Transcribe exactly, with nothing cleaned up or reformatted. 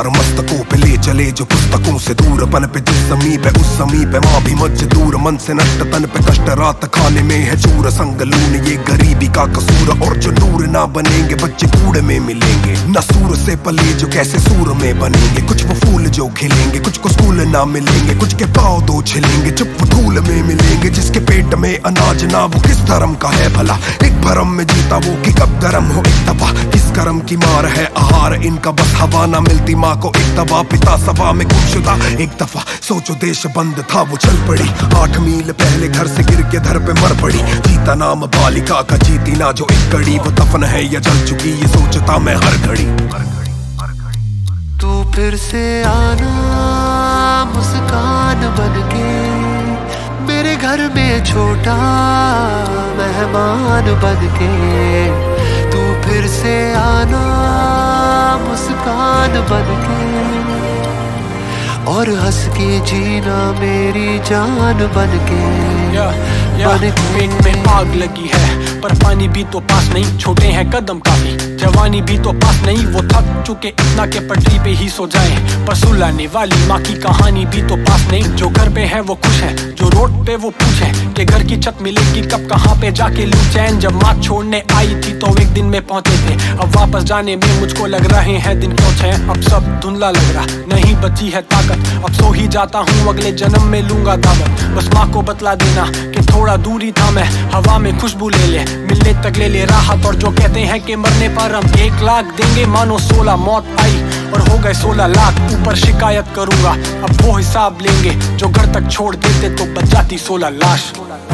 भार मस्तकों पे ले चले जो पुस्तकों से दूर, पन पे जिस समी पे उस समी पे माँ भी मजदूर, मन से नष्ट तन पे कष्ट, रात खाने में है चूर, संग लून ये गरीबी का कसूर, और जो नूर ना बनेंगे बच्चे कूड़े में मिलेंगे, न सूर से पले जो कैसे सूर में बनेंगे, कुछ वो फूल जो खिलेंगे, कुछ को स्कूल ना मिलेंगे, कुछ के पाँव दो छिलेंगे, चुप वो धूल में मिलेंगे, जिसके पेट में अनाज ना वो किस धर्म का है भला, एक भरम में जीता वो कि कब धर्म हो एक दफा, किस कर्म की मार है आहार इनका, बस हवा ना मिलती माँ को एक दफा, पिता सभा में गुमशुदा एक दफा, सोचो देश बंद था वो चल पड़ी, आठ मील पहले घर से गिर के धर पे मर पड़ी, जीता नाम बालिका का जीती ना जो एक कड़ी, वो दफन है या जल चुकी ये सोचता मैं हर घड़ी। तू फिर से आना मुस्कान बनके, मेरे घर में छोटा मेहमान बनके, तू फिर से आना मुस्कान बनके, और हंस के जीना मेरी जान बनके, पेट में आग लगी है पर पानी भी तो पास नहीं, छोटे हैं कदम काफी, जवानी भी तो पास नहीं, वो थक चुके इतना के पटरी पे ही सो जाए, पर सुलाने वाली माँ की कहानी भी तो पास नहीं, जो घर पे है वो खुश है, जो रोड पे वो पूछे कि घर की छत मिलेगी कब, कहाँ पे जाके लूं चैन, जब माँ छोड़ने आई थी तो एक दिन में पहुंचे थे, अब वापस जाने में मुझको लग रहे हैं दिन क्यों छह, अब सब धुंधला लग रहा, नहीं बची है ताकत, अब सो ही जाता हूँ, अगले जन्म में लूंगा दावत, बस माँ को बतला देना कि थोड़ा दूरी था मैं, हवा में खुशबू ले ले, मिलने तक ले ले राहत, और जो कहते हैं कि मरने पर हम एक लाख देंगे, मानो सोलह मौत आई और हो गए सोलह लाख, ऊपर शिकायत करूंगा अब वो हिसाब लेंगे, जो घर तक छोड़ देते तो बच जाती सोलह लाश।